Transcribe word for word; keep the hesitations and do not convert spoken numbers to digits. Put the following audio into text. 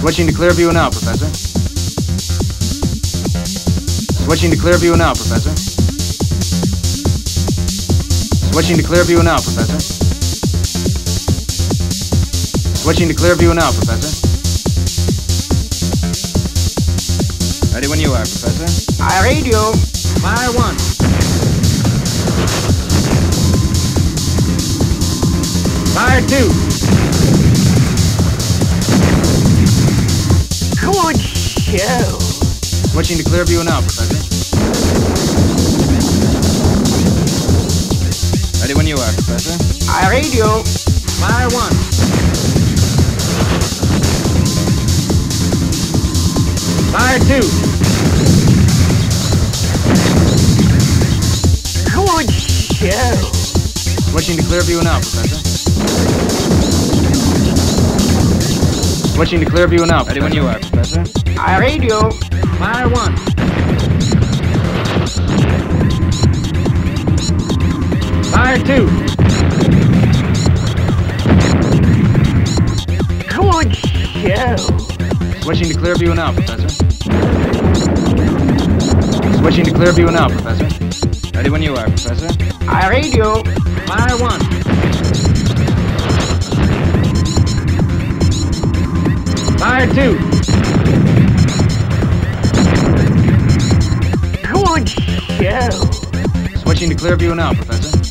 Switching to clear view now, Professor. Switching to clear view now, Professor. Switching to clear view now, Professor. Switching to clear view now, Professor. Ready when you are, Professor. I radio. Fire one. Fire two. Good show. Switching to clear view now, Professor. Ready when you are, Professor. I radio. Fire one. Fire two. Good show. Switching to clear view now, Professor. Switching to clear view now. Ready when you are, Professor. I radio. Fire one. Fire two. Good show. Switching to clear view now, Professor. Switching to clear view now, Professor. Ready when you are, Professor. I radio. Fire one. Fire two. Good show. Switching to clear view now, Professor.